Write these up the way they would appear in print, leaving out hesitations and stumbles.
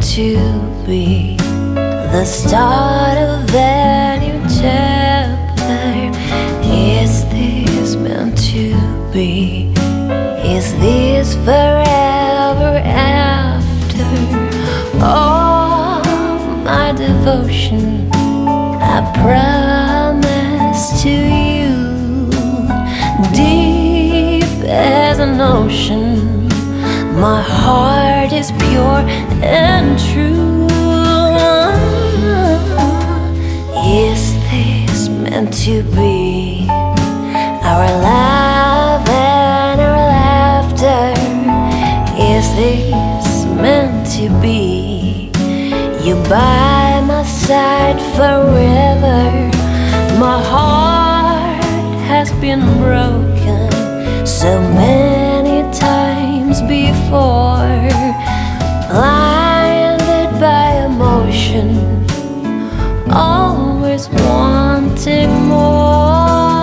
to be the start of a new chapter? Is this meant to be? Is this forever after? All my devotion I promise to you, deep as an ocean, my heart is pure and true. Is this meant to be? Our love and our laughter. Is this meant to be? You by my side forever. My heart has been broken so many times before, blinded by emotion, always wanting more.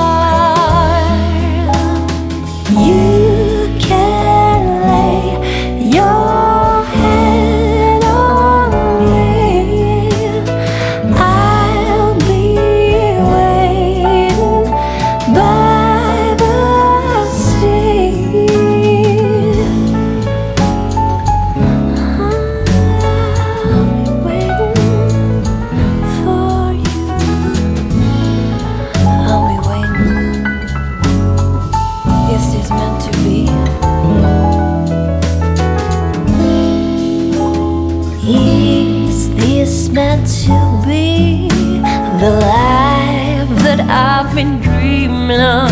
You can lay your head on me, I'll be waiting by the sea. I'll be waiting for you. I'll be waiting. Is this meant to be? Is this meant to be the life that I've been dreaming of?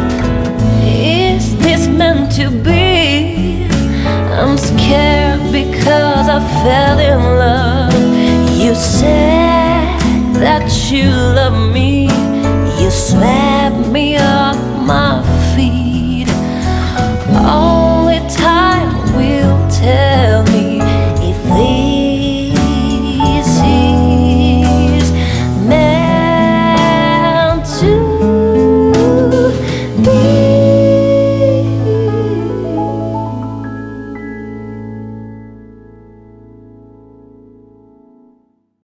Is this meant to be? I'm scared because I fell in love. You said that you love me,